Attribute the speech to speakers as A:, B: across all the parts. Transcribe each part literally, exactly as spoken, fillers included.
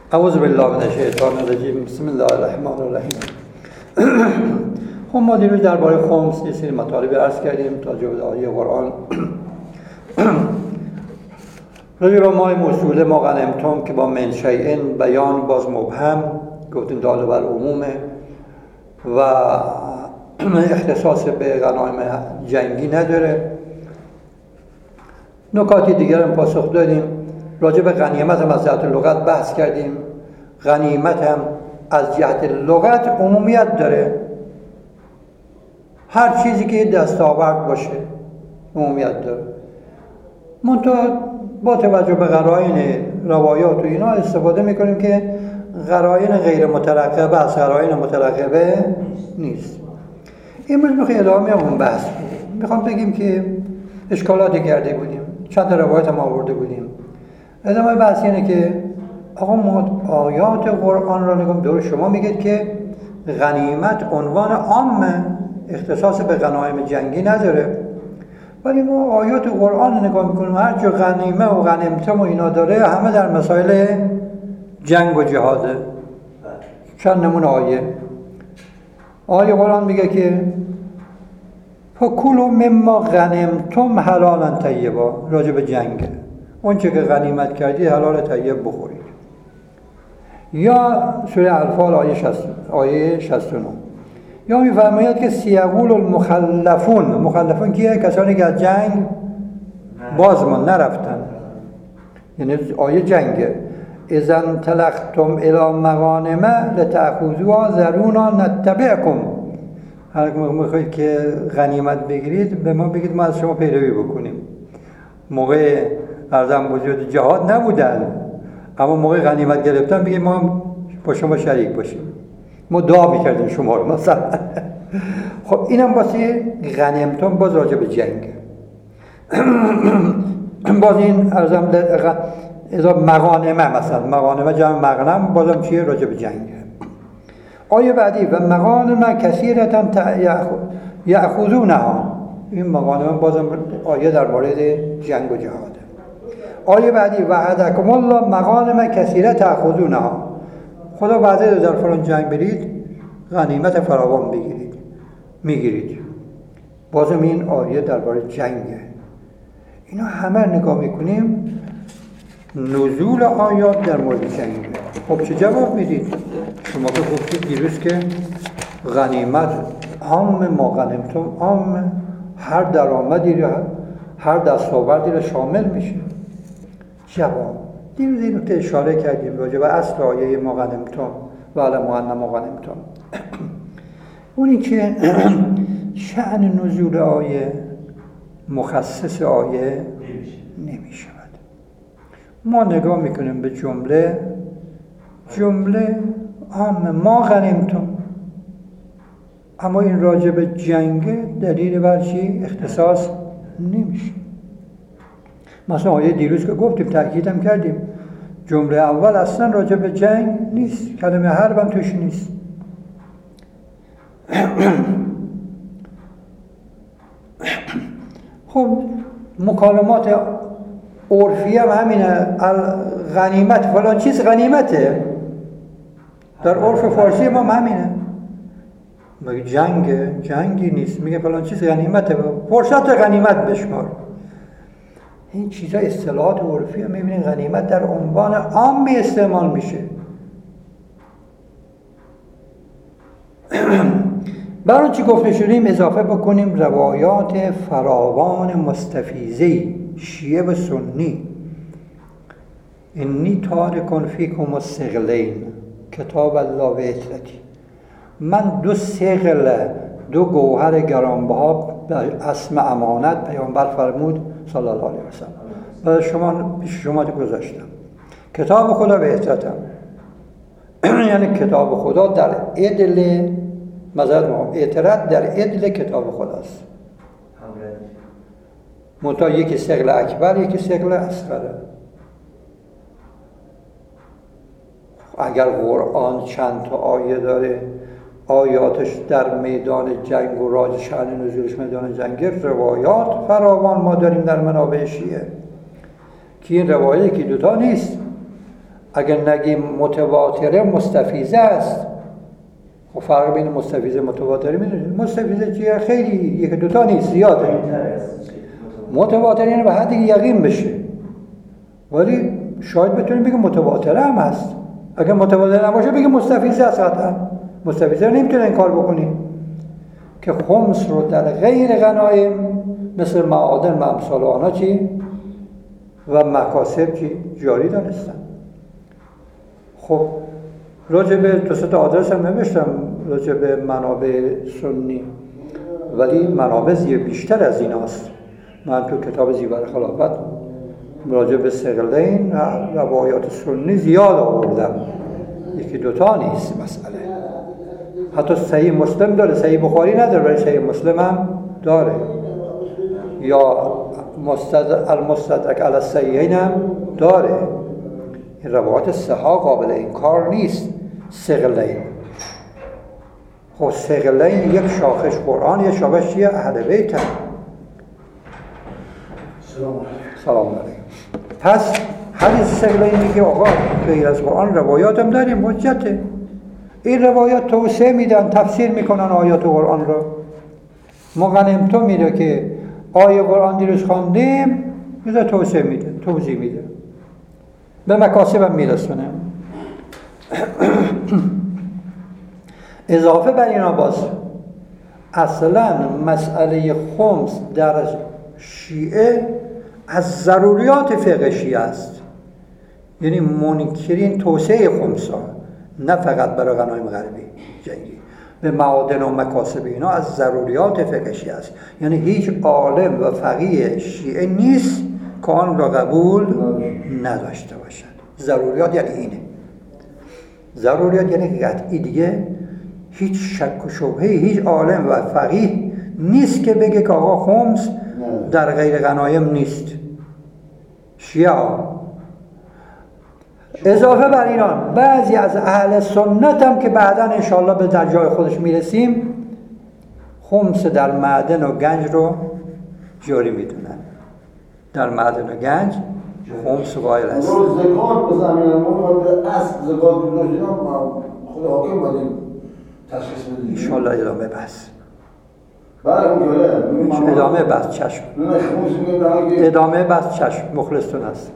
A: اعوذ بالله من الشیطان الرجیم. بسم الله الرحمن الرحیم. خب ما دیروز درباره خمس یه سری مطالب عرض کردیم تا جزء آیه قرآن. راجع به مای موصوله ما غنمتم که با من شیئن بیان باز مبهم گفتیم دال بر عمومه و اختصاص به غنایم جنگی نداره. نکاتی دیگر هم پاسخ دادیم. راجع به غنیمت هم از جهت لغت بحث کردیم. غنیمت هم از جهت لغت عمومیت داره. هر چیزی که دستاورد باشه عمومیت داره. منتها با توجه به قرائن روایات و اینا استفاده میکنیم که قرائن غیر مترقبه از قرائن مترقبه نیست. امروز میخوایم ادامه اون بحث کنیم. میخوام بگیم که اشکالاتی کرده بودیم، چند تا روایت هم آورده بودیم. ادامه بحث اینه که آقا ما آیات قرآن را نگاه دور شما میگید که غنیمت عنوان عامه، اختصاص به غنایم جنگی نداره، ولی ما آیات قرآن رو نگاه میکنیم هر جا غنیمه و غنیمتم و اینا داره همه در مسائل جنگ و جهاده. چند نمونه آیه آیه قرآن میگه که فکلوا مما غنمتم حلالا طیبا، راجع به جنگه، اون چه که غنیمت کردی حلال طیب بخورید. یا سوره انفال آیه شصت آیه شصت و نه یا میفرماید که سیقول المخلفون، مخلفون کیه؟ کسانی که از جنگ بازمان نرفتن، یعنی آیه جنگه. اذا انطلقتم الی مغانم لتأخذوها ذرونا نتبعکم، هر موقعی که غنیمت بگیرید به ما بگید ما از شما پیروی بکنیم. موقع ارزم وجود جهاد نبودن، اما موقع غنیمت گرفتن بگید ما با شما شریک باشیم، ما دعا میکردیم شما رو مثلا. خب اینم واسه غنیمتون باز راجع به جنگ. باز این ارزم اذا مغانمه، مثلا مغانمه جمع مغنم بازم چیه؟ راجع به جنگ. آیه بعدی و مغانم کثیرة یأخذونها، این مغانم بازم آیه در مورد جنگ و جهاده. آیه بعدی وعدکم الله مغانم کثیرة تأخذونها، خدا وعده در فلان جنگ برید غنیمت فراوان بگیرید، میگیرید. بازم این آیه درباره جنگه. اینا همه نگاه میکنیم نزول آیات در مورد جنگه. خب چه جواب میدید؟ شما که گفتید دیروز که غنیمت عام، ما غنیمتم عام، هر درآمدی را، هر دستاوردی را شامل میشه. جواب دیروز این نکته اشاره کردیم راجع به اصل آیه ما غنیمتم و علموا ان ما غنیمتم. اونی که شأن نزول آیه مخصص آیه نمیشود. ما نگاه میکنیم به جمله، جمله عام ما غنیمتم، اما این راجع به جنگ دلیل بر چی اختصاص نمیشه. مثلا آیه دیروز که گفتیم تأکیدم کردیم جمله اول اصلا راجع به جنگ نیست، کلمه حرب هم توش نیست. خب مکالمات عرفی هم همینه، غنیمت فلان چیز غنیمته، در عرف فارسی ما هم همینه. میگه جنگ جنگی نیست، میگه فلان چیز غنیمته، فرصت غنیمت بشمار. این چیزا اصطلاحات عرفی هم میبینید غنیمت در عنوان عامی استعمال میشه. برای چی گفته شدیم اضافه بکنیم روایات فراوان مستفیضه شیعه و سنی. انی تارک فیکم الثقلین کتاب الله و عترتی، من دو ثقل، دو گوهر گرانبها به اسم امانت پیامبر فرمود صلی الله علیه و سلم و شما پیش شما گذاشتم، کتاب خدا و عترتم. یعنی کتاب خدا در عدل مذهب ما، عترت در عدل کتاب خداست. منتها یکی ثقل اکبر یکی ثقل اصغره. اگر قرآن چند تا آیه داره آیاتش در میدان جنگ و راج شأن نزولش میدان جنگ، روایات فراوان ما داریم در منابع شیعه که این روایه که دوتا نیست، اگر نگیم متواتره مستفیضه است. خب فرق بین مستفیضه متواتره میدونید؟ مستفیضه چیه؟ خیلی یک دوتا نیست، زیاده. متواتر یعنی به حد یقین بشه، ولی شاید بتونیم بگیم متواتره هم هست. اگر متواتر نباشه بگیم مستفیضه است. قطعا مستفیضه نمیتونه انکار بکنیم که خمس رو در غیر غنایم مثل معادن و امثال آنها چی و مکاسب چی جاری دانستن. خب راجع به دو سه تا آدرس هم نوشتم راجع به منابع سنی، ولی منابع بیشتر از این هست. من تو کتاب زیور خلافت راجع به ثقلین روایات سنی زیاد آوردم، یکی دوتا نیست مسئله. حتی صحیح مسلم داره، صحیح بخاری نداره ولی صحیح مسلم هم داره، یا مستدرک المستدرک علی الصحیحین هم داره. این روایات صحا قابل انکار نیست. ثقلین، خب ثقلین یک شاخش قرآن، یک شاخش چیه؟ اهل بیت هم. سلام علیکم. پس حدیث ثقلین میگه آقا غیر از قرآن روایات هم داریم، حجته. این روایات توسعه میدن، تفسیر میکنن آیات قرآن رو. ما غنیمتو میره که آیه قرآن دیروز خواندیم، یه توسعه میده، توضیح میده، به مکاسب هم میرسونه. اضافه بر اینا باز اصلا مسئله خمس در شیعه از ضروریات فقه شیعه است. یعنی منکرین توسعه خمس ها، نه فقط برای غنایم غربی جنگی، به معادن و مکاسب اینا از ضروریات فقه شیعه است. یعنی هیچ عالم و فقیه شیعه نیست که آن را قبول نداشته باشد. ضروریات یعنی اینه. ضروریات یعنی قطعی دیگه هیچ شک و شبهه هیچ عالم و فقیه نیست که بگه که آقا خمس در غیر غنایم نیست. شیعه. اضافه بر اینان بعضی از اهل سنت هم که بعداً انشاءالله به در جای خودش میرسیم خمس در معدن و گنج رو جاری میدونن. در معدن و گنج خمس قائل است.
B: زکات بزنیم اون اصل زکات بزنیم خود حاکم باید تشخیص بدیم.
A: انشاءالله ادامه بس.
B: بله اون
A: ادامه بس چشم. ادامه بس چشم. مخلصتون هست.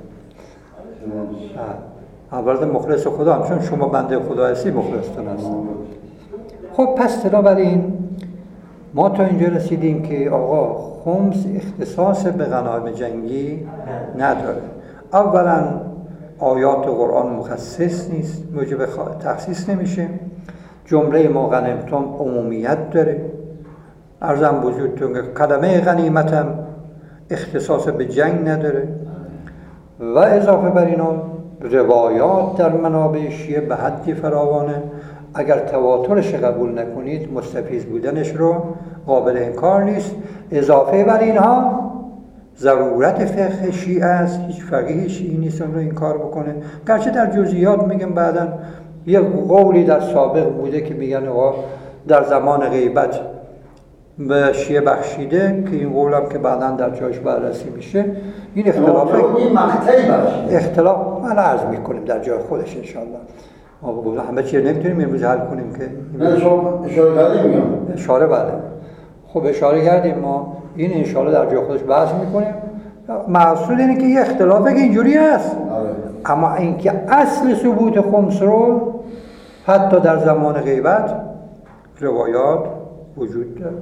A: اول مخلص خدا هم، چون شما بنده خدا هستی مخلصتون هست. خب پس بنابراین ما تا اینجا رسیدیم که آقا خمس اختصاص به غنایم جنگی نداره. اولا آیات قرآن مخصص نیست، موجب تخصیص نمیشه. جمله ما غنیمتم عمومیت داره. عرضم بزرگتون که کلمه غنیمتم اختصاص به جنگ نداره. و اضافه بر اینا روایات در منابع شیعه به حدی فراوانه، اگر تواترش قبول نکنید مستفیض بودنش رو قابل انکار نیست. اضافه بر اینها ضرورت فقه شیعه است، هیچ فقیه شیعی نیست اون رو انکار بکنه. گرچه در جزئیات میگم بعداً یه قولی در سابق بوده که میگن آقا در زمان غیبت به شیعه بخشیده، که این قول هم که بعداً در جایش بررسی میشه. این اختلاف
B: این مقطعی بخشیده
A: اختلاف من عرض میکنیم در جای خودش انشاءالله. ما همه چیز نمیتونیم امروز حل کنیم که
B: نه شما اشاره کردیم.
A: اشاره بله. خب اشاره کردیم ما این انشاءالله در جای خودش بحث میکنیم. مقصود اینه که یه اختلافه که اینجوری هست، اما اینکه اصل ثبوت خمس رو حتی در زمان غیبت روایات وجود داره.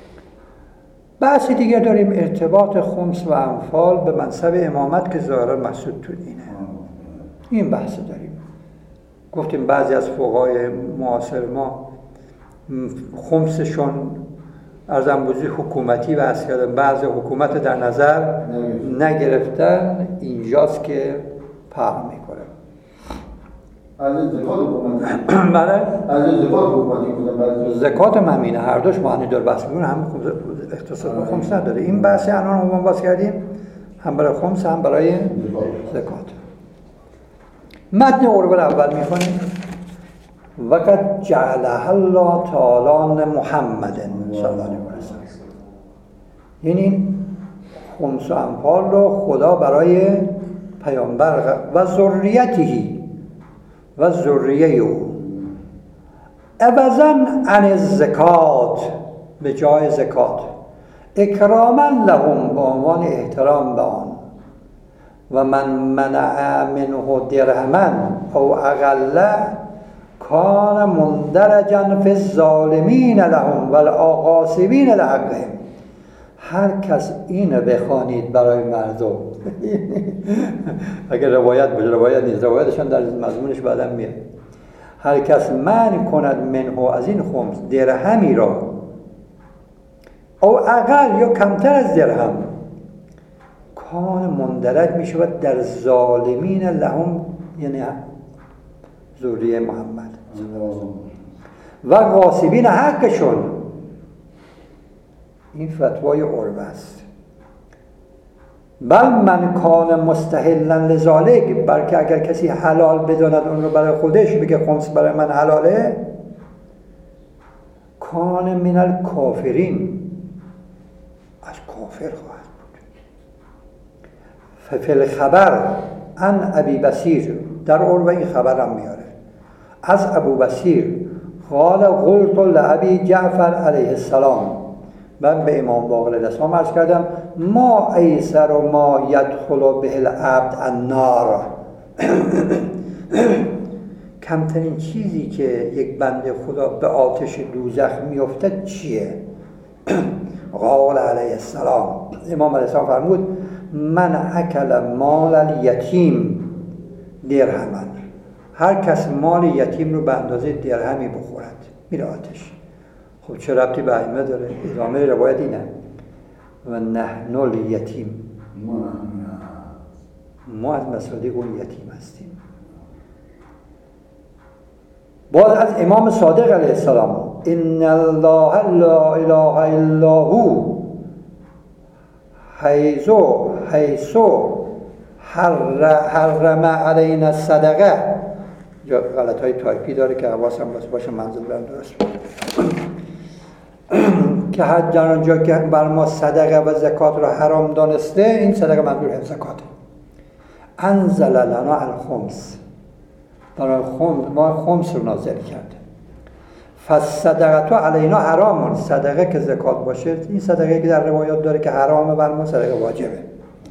A: بحث دیگه داریم ارتباط خمس و انفال به منصب امامت که ظاهرا مقصود تو اینه. این بحث داریم. گفتیم بعضی از فقهای معاصر ما خمسشون ارزم بزرگی حکومتی و عسکری، بعضی حکومت در نظر نگرفتن. اینجاست که پهن میکنه.
B: از زکات حکومتی
A: بله
B: از زکات حکومتی بودن.
A: زکات هم همینه، هر دوش معنی داره. بحث میکنه هم اختصاص به خمس نداره. این بحث الان عموما باز کردیم هم برای خمس هم برای زکات. متن اول اول میخونیم. وقت جعلها الله تعالی محمد صلی الله علیه و سلم. یعنی خمس و انفال رو خدا برای پیامبر و ذریته و ذریه او عوضاً عن الزکات، به جای زکات، اکراما لهم، به عنوان احترام به آن. و من منع منه درهما او اقل کان مندرجا فی الظالمین لهم و الغاصبین لحقهم. هر کس اینو بخوانید برای مردم اگر روایت باشه، روایت نیست، روایتشان در مضمونش بعدم میاد. هر کس منع کند منه، از این خمس، درهمی را، او اقل یا کمتر از درهم، کان مندرج می شود در ظالمین لهم، یعنی ذریه محمد، و غاصبین حقشون. این فتوای عربه است. بل من کان مستحلا لذالک، بلکه اگر کسی حلال بداند اون رو برای خودش، بگه خمس برای من حلاله، کان من الکافرین، از کافر خواهد بود. ففی الخبر عن ابی بصیر، در عربه این خبر هم میاره، از ابو بصیر قال قلت لابی جعفر علیه السلام، من به امام باقر علیه السلام عرض کردم ما ایسر و ما یدخل به العبد النار، کمترین چیزی که یک بنده خدا به آتش دوزخ میافتد چیه؟ قال علیه السلام، امام علیه السلام فرمود من اکل مال الیتیم درهما، هر کس مال یتیم رو به اندازه درهمی بخورد میره آتش. خب چه ربطی به ائمه داره؟ ادامه روایت اینه و نحن الیتیم، ما از مصادیق اون یتیم هستیم. باز از امام صادق علیه السلام ان الله لا اله الا هو حیث حیث حرم علینا الصدقه، یا غلط های تایپی داره که حواسم باشه منظور برم درست که حد در آنجا که بر ما صدقه و زکات رو حرام دانسته، این صدقه منظور هم زکاته. انزل لنا الخمس، برای خمس ما خمس رو نازل کرده. فالصدقه علینا حرام، صدقه که زکات باشه، این صدقه که در روایات داره که حرامه بر ما، صدقه واجبه.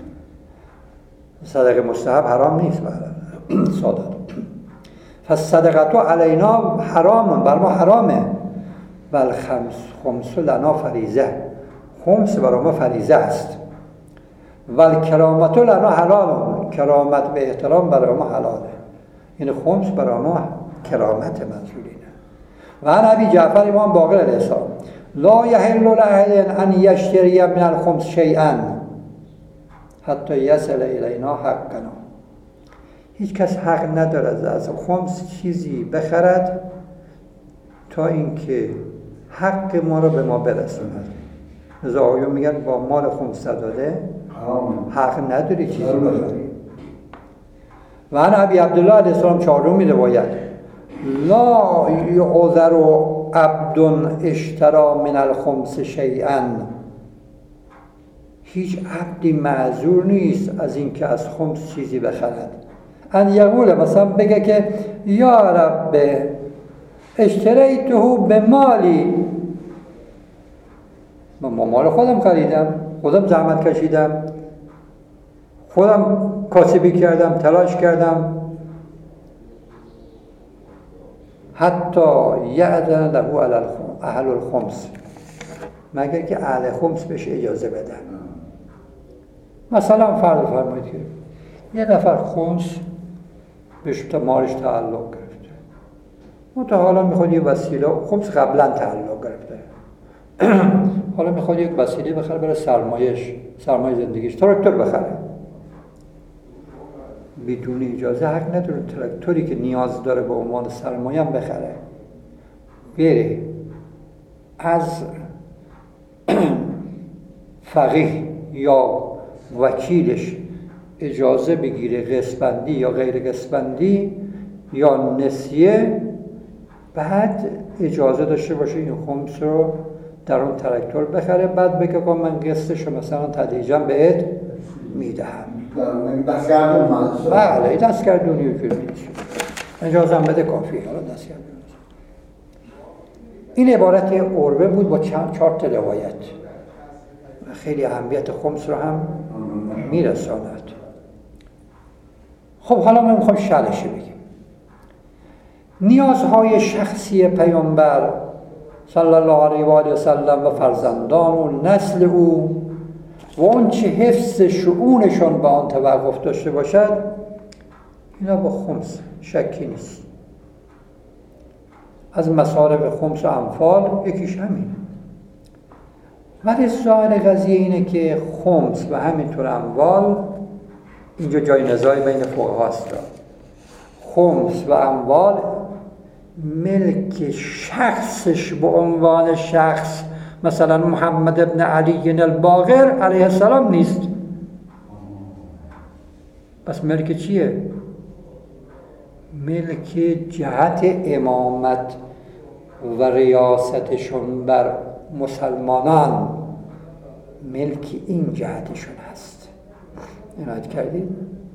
A: صدقه مستحب حرام نیست برای ساده. فالصدقه علینا حرام، بر ما حرامه. بل خمس خمس لنا فریضه، خمس برای ما فریضه است. ول کرامت لنا حلال، کرامت به احترام برای ما حلاله. یعنی خمس برای ما کرامت منظورینه. و عن ابی جعفر امام باقر علیه السلام لا یحل لاحد ان یشتری من الخمس شیئا حتی یصل الینا حقنا، هیچ کس حق ندارد از خمس چیزی بخرد تا اینکه حق ما رو به ما برسوند. لذا آقایون میگن با مال خمس داده حق نداری چیزی بخری. و عن ابی عبدالله علیه السلام چهارمی روایت لا یعذر عبد اشترا من الخمس شیئا، هیچ عبدی معذور نیست از اینکه از خمس چیزی بخرد. ان یقول، مثلا بگه که یا رب اشتریته به مالی، من مال خودم خریدم، خودم زحمت کشیدم، خودم کاسبی کردم، تلاش کردم، حتی یأذن له اهل الخمس، مگر که اهل خمس بهش اجازه بدن. مثلا فرض فرمایید که یه نفر خمس بهش مالش تعلق گرفته، منتها حالا میخواد یه وسیله، خمس قبلا تعلق گرفته، حالا میخواد یک وسیله بخره برای سرمایش، سرمایه زندگیش، تراکتور بخره، بدون اجازه حق نداره تراکتوری که نیاز داره به عنوان سرمایه هم بخره، بره از فقیه یا وکیلش اجازه بگیره قسطبندی یا غیر قسطبندی یا نسیه، بعد اجازه داشته باشه این خمس رو در اون تراکتور بخره، بعد بگه که من قسطشو مثلا تدریجا بهت میدهم.
B: دستگردون
A: بله دستگردونی که میشه. اجازه بده کافیه. حالا نصیحت می‌کنم. این عبارت عروه بود با چند چهار تا روایت. خیلی اهمیت خمس رو هم میرساند. خب حالا ما میخوایم شرحش بگیم. نیازهای شخصی پیامبر صلی الله علیه و آله و سلم و فرزندان و نسل او و اون چه حفظ شؤونشان به آن توقف داشته باشد، اینا با خمس شکی نیست. از مصارف خمس و انفال یکیش همین. ولی ظاهر قضیه اینه که خمس و همینطور اموال، اینجا جای نزاعی بین فقها است. خمس و اموال ملک شخصش به عنوان شخص، مثلا محمد ابن علی الباقر علیه السلام نیست. پس ملک چیه؟ ملک جهت امامت و ریاستشون بر مسلمانان، ملک این جهتشون هست. عنایت کردید؟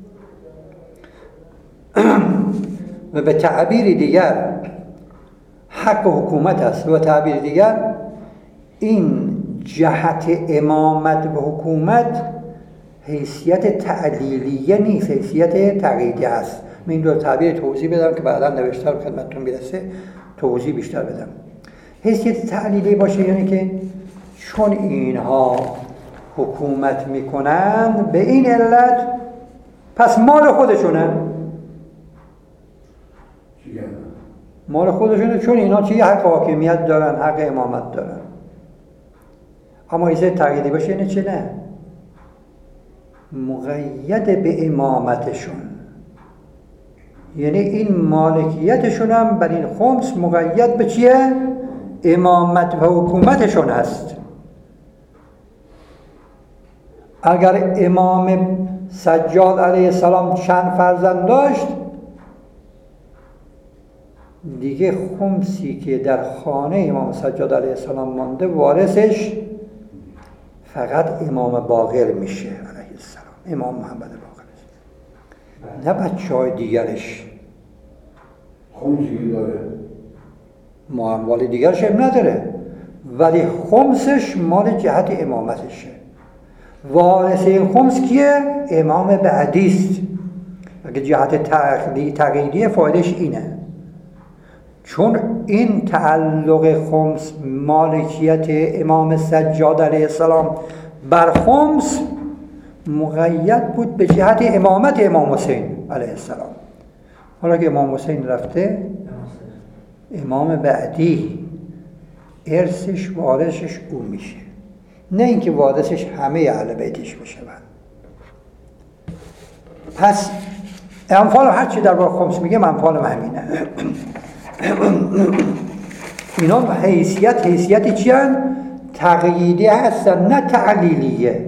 A: و به تعبیر دیگر حق حکومت است. و تعبیر دیگر این جهت امامت و حکومت حیثیت تعلیلیه نیست، حیثیت تقییدی است. من این دو تعبیر توضیح بدم که بعدا نوشتار خدمتتون میرسه توضیح بیشتر بدم. حیثیت تعلیلی باشه یعنی که چون اینها حکومت میکنن به این علت پس مال خودشونه، مال خودشونه، چون اینها چی حق حاکمیت دارن، حق امامت دارن. اما حیثیت تعلیلی باشه یعنی چه؟ نه، مقید به امامتشون، یعنی این مالکیتشون هم بر این خمس مقید به چیه؟ امامت و حکومتشون هست. اگر امام سجاد علیه السلام چند فرزند داشت، دیگه خمسی که در خانه امام سجاد علیه السلام مانده وارثش فقط امام باقر میشه علیه السلام، امام محمد باقر، نه بچه های دیگرش.
B: خمسی داره،
A: ما اموال دیگرش هم نداره، ولی خمسش مال جهت امامتشه. وارث این خمس کیه؟ امام بعدیست. اگه جهت تقییدی فایدهش اینه، چون این تعلق خمس مالکیت امام سجاد علیه السلام بر خمس مقید بود به جهت امامت امام حسین علیه السلام. حالا که امام حسین رفته، امام بعدی ارثش وارثش او میشه، نه اینکه وارثش همه اهل بیتش بشه. پس انفال هر چی در باره خمس میگه انفال همینه. اینا حیثیت حیثیت چی هستن؟ تقییدی هستن، نه تعلیلیه.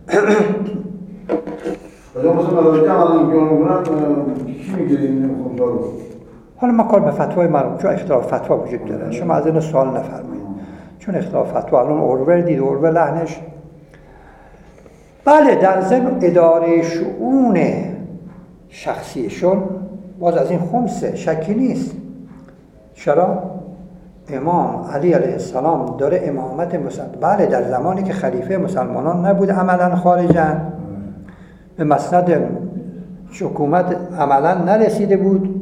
A: حالا ما کار به فتوای مرحوم، چون اختلاف فتوا وجود داره، شما از این سوال نفرمایید، چون اختلاف فتوا الان عروه دید، عروه لحنش بله در ضمن اداره شؤون شخصیشون باز از این خمسه شکی نیست. چرا؟ امام علی علیه السلام داره امامت مسلمان، بله در زمانی که خلیفه مسلمانان نبود عملا خارجن، به مسند حکومت عملا نرسیده بود.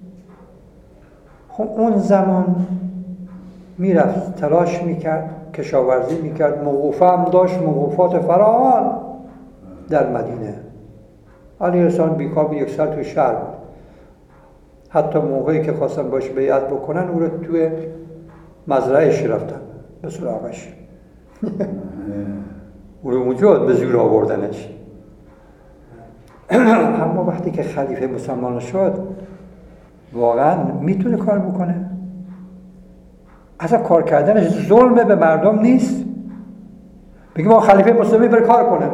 A: خب اون زمان میرفت تلاش میکرد، کشاورزی میکرد، موقوفه هم داشت، موقوفات فراوان در مدینه. علی السلام بیکار به یک سال توی شهر بود. حتی موقعی که خواستن باش بیعت بکنن او رو توی مزرعهش رفتن به سراغش. او رو موجود به زور آوردنش. اما وقتی که خلیفه مسلمان شد واقعا میتونه کار بکنه. اصلا کار کردنش ظلمه به مردم نیست. بگیم ما خلیفه مسلمی بره کار کنه،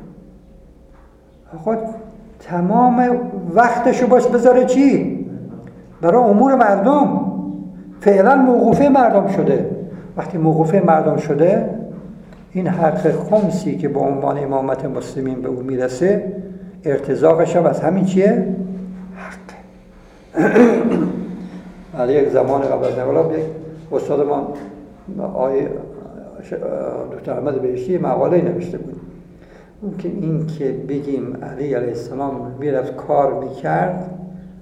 A: خود تمام وقتشو باش بذاره چی؟ برای امور مردم. فعلا موقوفه مردم شده. وقتی موقوفه مردم شده، این حق خمسی که به عنوان امامت مسلمین به او میرسه ارتزاقش هم از همین چیه؟ حق. علی یک زمان قبل از انقلاب یک استاد ما آقای دکتر احمد بهشتی مقاله نوشته بود اون که این که بگیم علی علیه السلام میرفت کار میکرد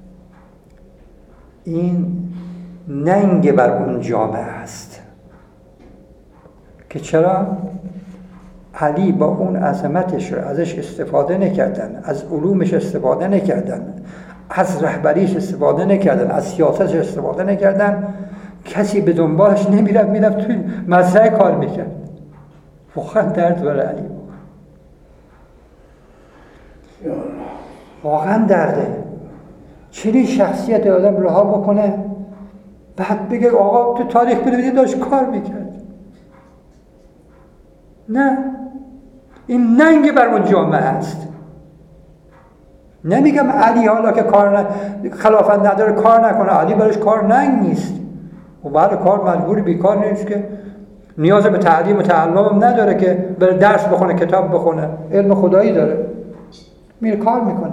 A: این ننگ بر اون جامعه است که چرا علی با اون عظمتش رو ازش استفاده نکردن، از علومش استفاده نکردن، از رهبریش استفاده نکردن، از سیاستش استفاده نکردن، کسی به دنبالش نمیرفت، میرفت توی مزرعه کار میکرد. واقعا درد برای علی واقعا درده. چنین شخصیت آدم رها بکنه بعد بگه آقا تو تاریخ بنویسید داشت کار میکرد. نه، این ننگ بر اون جامعه است. نمیگم علی حالا که کار ن... خلافت نداره کار نکنه، علی برش کار ننگ نیست و بعد کار مجبوری بیکار نیست که نیاز به تعلیم و تعلم هم نداره که بره درس بخونه کتاب بخونه، علم خدایی داره میره کار میکنه.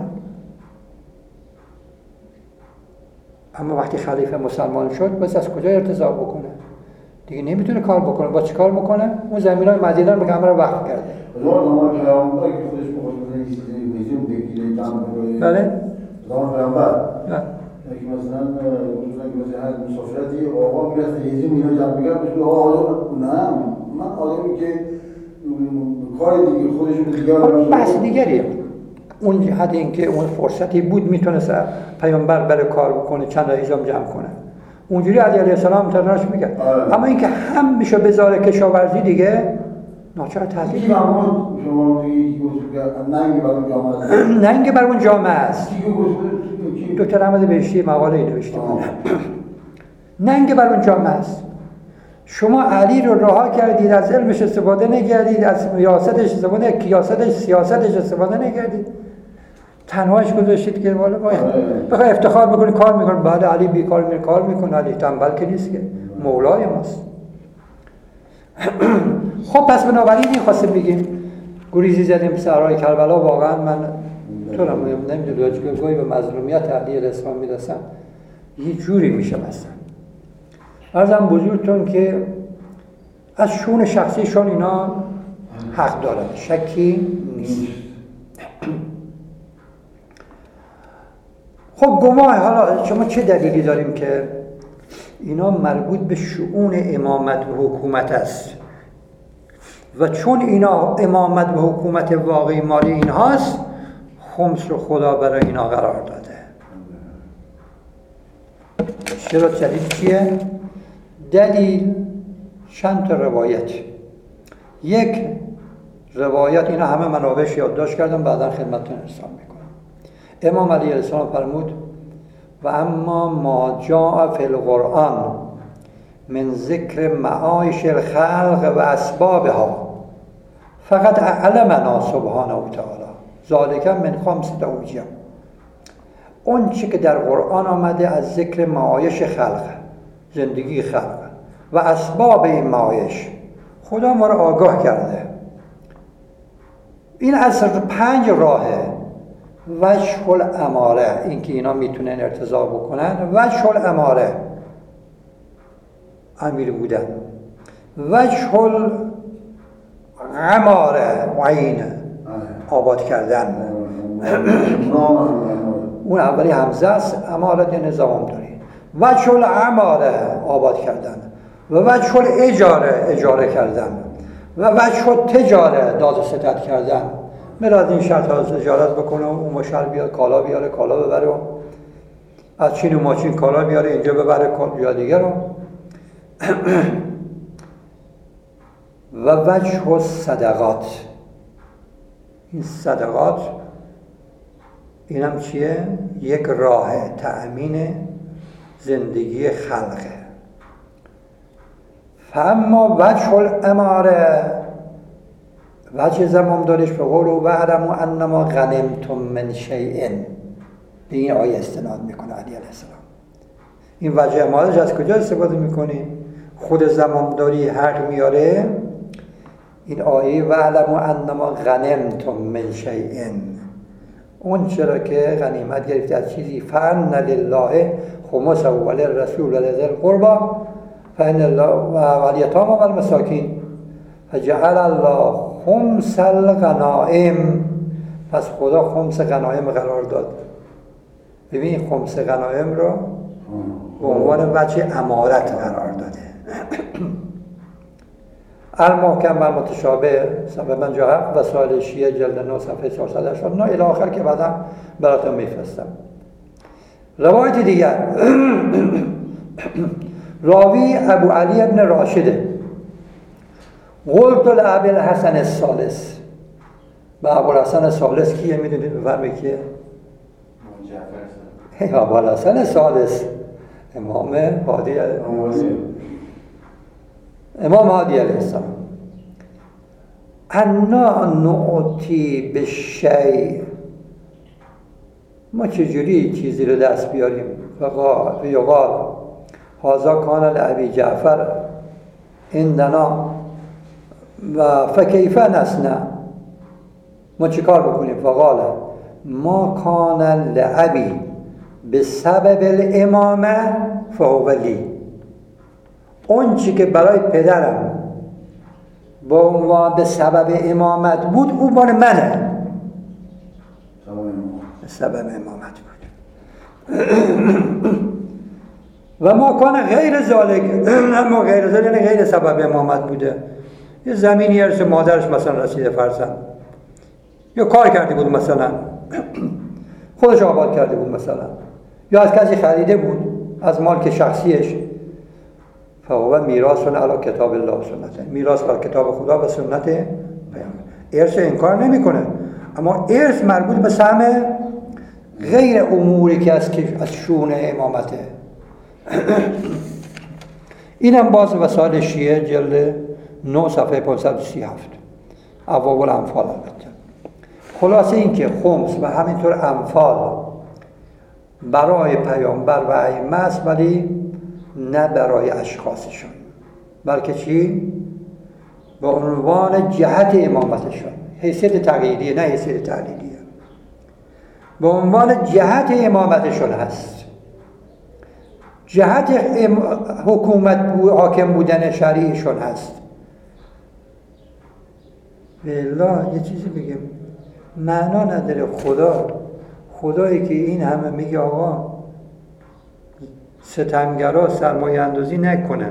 A: اما وقتی خلیفه مسلمان شد بس از کجا ارتضاع بکنه؟ دیگه نمیتونه کار بکنه. با چی کار میکنه؟ اون زمینای مدینه رو به همه رو وقف کرده.
B: زمان پیامبر که خودش بخواد میزون بگیره تام بگیره.
A: بله.
B: زمان پیامبر.
A: نه.
B: که مثلا مثلا که هر مسافرتی آقا میاد هیزم اینا جمع میگه میگه آقا نه من آدمی که کار دیگه خودش رو دیگه
A: بحث دیگریه. اون جهت این که اون فرصتی بود میتونست پیامبر بره کار بکنه چند تا هیزم جمع کنه. اونجوری علی علیه السلام تناش میگه. اما اینکه هم میشه بذاره کشاورزی دیگه ناچار تعطیل
B: میشه. شما شما میگی ننگ بر اون جامعه است.
A: ننگ بر اون جامعه است. دکتر احمد بهشتی مقاله نوشته بود. ننگ بر اون جامعه است. شما علی رو رها کردید، از علمش استفاده نکردید، از ریاستش استفاده، کیاستش، سیاستش استفاده نکردید. تنهاش گذاشتید که والا بخوای افتخار بکنی کار میکنه. بعد علی بیکار میره کار میکنه. علی تنبل که نیست که مولای ماست. خب پس بنابراین این خواستم بگیم گریزی زدیم صحرای کربلا. واقعا من تو نمیدونم گویی به مظلومیت علی علیه السلام میرسم یه جوری میشه مثلا. عرضم بزرگتون که از شون شخصیشون اینا حق دارن، شکی نیست. خب گواه حالا شما چه دلیلی داریم که اینا مربوط به شؤون امامت و حکومت است و چون اینا امامت و حکومت واقعی مال اینهاست خمس رو خدا برای اینا قرار داده. چرا؟ دلیل چیه؟ دلیل چند تا روایت. یک روایت، اینا همه منابعش یادداشت کردم بعدا خدمتتون ارسال میکنم. امام علی علیه السلام فرمود و اما ما جاء فی القرآن من ذکر معایش الخلق و اسبابها فقط علمنا سبحانه و تعالی ذالک من خمسة اوجه. اون چی که در قرآن آمده از ذکر معایش خلق، زندگی خلق و اسباب این معایش، خدا ما رو آگاه کرده. این از پنج راهه: وجه الاماره، این که اینا میتونن ارتضاع بکنن، وجه الاماره امیر بودن، وجه الاماره عین آباد کردن. اون اولی همزه است، امارت یعنی زمان داری. وجه الاماره آباد کردن و وجه الاجاره اجاره کردن و وجه التجاره داد و ستد کردن. میراد این شرط ها تجارت بکنه، اون مشتر بیاد کالا بیاره کالا ببره، از چین و ماچین کالا بیاره اینجا ببره یا دیگه رو. و وجه الصدقات، این صدقات این هم چیه؟ یک راه تأمین زندگی خلقه. فاما وجه الاماره، وجه زمامداریش به قول و اعلموا انما غنمتم من شیء، به این آیه استناد میکنه علی علیه السلام. این وجه امارش از کجا استفاده میکنی؟ خود زمامداری حق میاره. این آیه و اعلموا انما غنمتم من شیء، اون چرا که غنیمت گرفته از چیزی فان لله خمسه و للرسول و لذی القربى فان الله و الیتام و المساکین فجعل الله خمس الغنائم، پس خدا خمس غنایم قرار داد. ببین خمس غنایم رو به عنوان وجه امارت قرار داده. المحکم و متشابه سبب جا هفت وسائل شیعه جلد نه صفحه چهارصد و هشتاد و نه الی آخر که بعدا براتون میفرستم. روایت دیگر راوی ابو علی ابن راشده قلت لابی الحسن الثالث، و ابو الحسن الثالث کیه میدونید؟ بفرمایید کیه؟ جعفر ابو الحسن الثالث امام هادی امام هادی علیه السلام. انا نعطی بالشیء، ما چجوری چیزی رو دست بیاریم؟ فقال یقال هذا کان لابی جعفر عندنا و فکیف نصنع، ما چی کار بکنیم؟ فقال ما کان لابی بسبب الامامه فهو لی، اون چی که برای پدرم با عنوان به سبب امامت بود او مال منه، به سبب امامت بود. و ما کان غیر ذالک، اما غیر ذالک یعنی غیر سبب امامت بوده، یه زمینی ارث مادرش مثلا رسیده فرزند، یا کار کرده بود مثلا خودش آباد کرده بود مثلا، یا از کسی خریده بود از مالک شخصیش، فهو میراث علی کتاب الله و سنت، میراث بر کتاب خدا و سنت پیامبر. ارث انکار نمیکنه، اما ارث مربوط به سهم غیر اموری که از از شؤون امامته. اینم باز وسائل شیعه جلد نه صفحه پانصد و سی و هفت ابواب الانفال. البته خلاصه این که خمس و همینطور انفال برای پیامبر و ائمه است، ولی نه برای اشخاصشون، بلکه چی؟ به عنوان جهت امامتشون، حیثیت تقییدیه نه حیثیت تعلیلیه، به عنوان جهت امامتشون هست، جهت حکومت حاکم بودن شرعیشون هست. بالله یه چیزی بگیم، معنا نداره خدا خدایی که این همه میگه آقا ستمگرا سرمایه اندازی نکنن،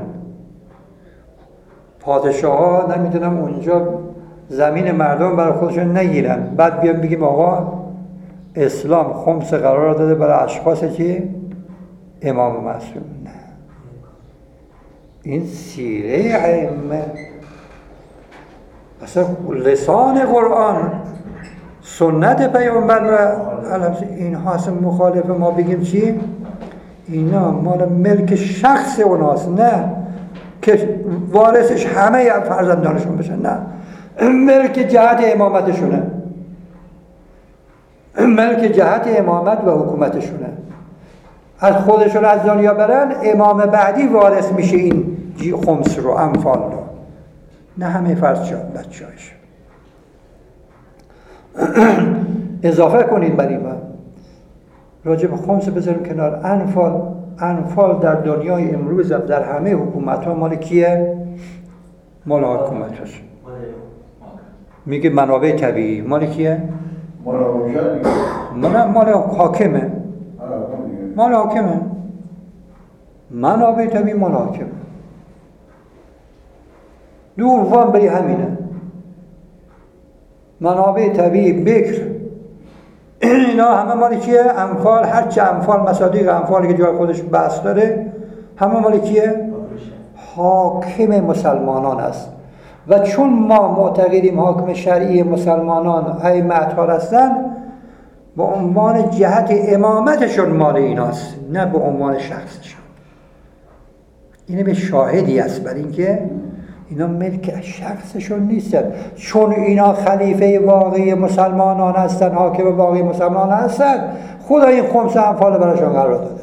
A: پادشاه ها نمیدونم اونجا زمین مردم برای خودشون نگیرن، بعد بیان بگیم آقا اسلام خمس قرار داده برای اشخاص چی؟ امام معصوم. نه، این سیره ائمه، اصلا لسان قرآن سنت پیامبر و این هاست مخالف ما بگیم چی؟ اینا مال ملک شخص اوناست، نه که وارثش همه فرزندانشون بشن، نه، ملک جهت امامتشونه، ملک جهت امامت و حکومتشونه. از خودشون از دنیا برن، امام بعدی وارث میشه این خمس رو، انفال رو، نه همه فرض شد بچه هایش. اضافه کنید بر این راجع به خمس بذاریم کنار. انفال انفال در دنیای امروز در همه حکومت ها مال کیه؟ مال حکومت هست. میگه منابع طبیعی مال کیه؟ مال مال حاکمه، مال حاکمه، منابع طبیعی مال حاکمه. دوم بری همینه، منابع طبیعی بکر اینا همه مال کیه؟ انفال. هرچه انفال مصادیق انفالی که جای خودش بحث داره همه مال کیه؟ حاکم مسلمانان است. و چون ما معتقدیم حاکم شرعی مسلمانان ائمه اطهار هستن، به عنوان جهت امامتشون مال ایناست، نه به عنوان شخصشون. اینه به شاهدی است بر اینکه اینا ملک شخصشون نیستن، چون اینا خلیفه واقعی مسلمانان هستن، حاکم واقعی مسلمانان هستن، خدا این خمس انفال براشون قرار داده.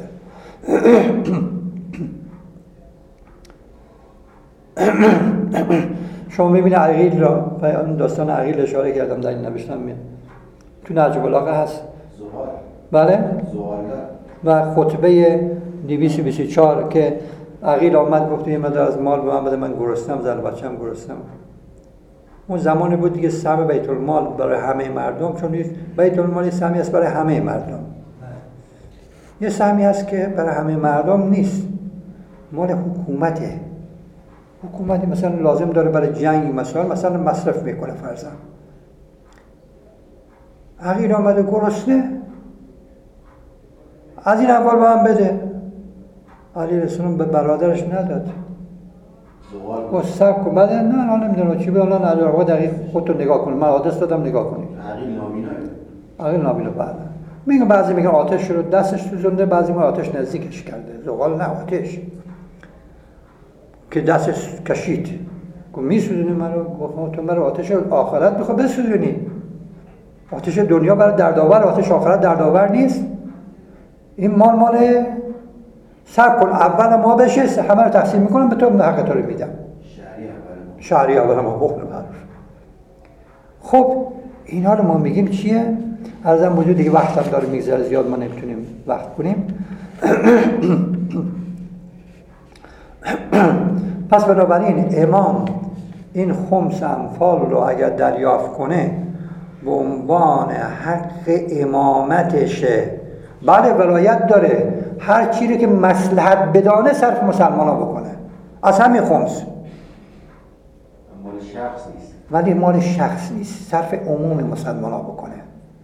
A: شما میبینه عقیل را، داستان عقیل اشاره کردم در این نوشتم، تو نهج البلاغه هست، بله و خطبه دویست و بیست و چهار که عقیل آمد گفت یه مقدار از مال به من بده، من گرسنم، زن بچه‌م گرسنم. اون زمانی بود دیگه سهم بیت المال برای همه مردم، چون بیت المال سهمی است برای همه مردم. یه سهمی هست که برای همه مردم نیست، مال حکومته. حکومتی مثلا لازم داره برای جنگ مثلا مثلا مصرف میکنه فرضاً. عقیل آمده گرسنه، از این اول به من بده. علی رسول به برادرش نداد. و سب کن بعد نه نه نمیدونم چی بود، الان علی آقا دقیق خودتو نگاه کن، من آدرس دادم نگاه کنید.
B: عقیل نابینا
A: عقیل نابینا بعد میگه بعضی میگن آتش رو دستش سوزونده، بعضی میگن آتش نزدیکش کرده. زغال نه آتش که دستش کشید گفت میسوزونی منو، گفت تو مرا آتش آخرت میخواد بسوزونی. آتش دنیا برای دردآور، آتش آخرت دردآور نیست. این مال مال صبر کن اول ما بشه، همه رو تقسیم میکنم به تو حق تو رو میدم. شهری اول ما بخون معروف. خب اینا رو ما میگیم چیه؟ عرضم وجود دیگه وقت هم داره میگذره زیاد ما نمیتونیم وقت کنیم. پس بنابراین امام این خمس اموال رو اگر دریافت کنه به عنوان حق امامتشه، بله ولایت داره، هر چیزی که مصلحت بدانه صرف مسلمان ها بکنه از همین خمس.
B: مال شخص نیست،
A: ولی مال شخص نیست، صرف عموم مسلمان ها بکنه.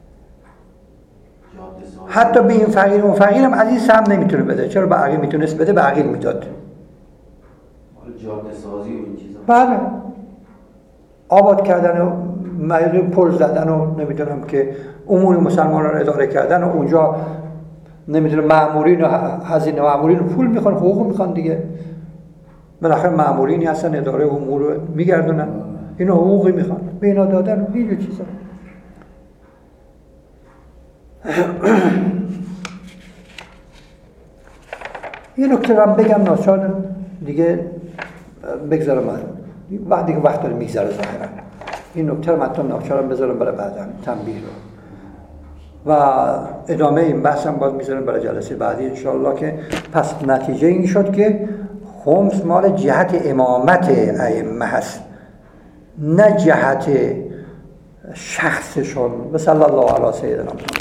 A: حتی به این فقیر اون فقیرم از این سهم نمیتونه بده. چرا به عقیل میتونست بده؟ به عقیل میداد.
B: مال جاده سازی و این چیزا.
A: بله آباد کردن و مردم پل زدن و نمیدونم که امور مسلمان رو اداره کردن و اونجا نمیدونم مامورین و هزینه مامورین پول میخوان، حقوق میخوان دیگه. بالاخره مامورینی هستن اداره امور رو میگردونن، اینا حقوقی میخوان، به اینا دادن و این چیزا. یه نکته رو هم بگم ناچار دیگه بگذارم، من وقت دیگه وقت داره میگذاره ظاهرا. این نکته رو من ناچارم بذارم برای بعدا تنبیه رو، و ادامه این بحثم باز میذارم برای جلسه بعدی انشاءالله. که پس نتیجه این شد که خمس مال جهت امامت ائمه هست، نه جهت شخصشون. و صلی الله علی سیدنا محمد.